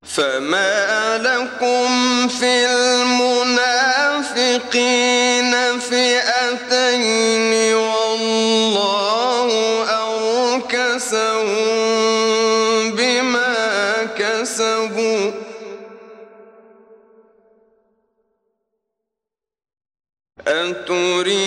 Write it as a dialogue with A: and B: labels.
A: فما لكم في المنافقين فئتين والله أركسهم بما كسبوا أتريدون